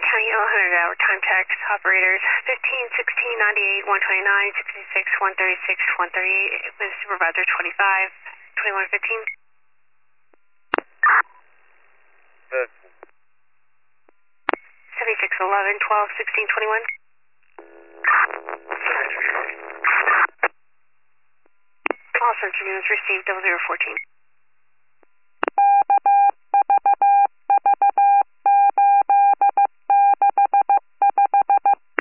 County 100 hour time checks. Operators 15, 16, 98, 129, 66, 136, 138 with supervisor 25, 21, 15. 76, 11, 12, 16, 21. All search units received 0014.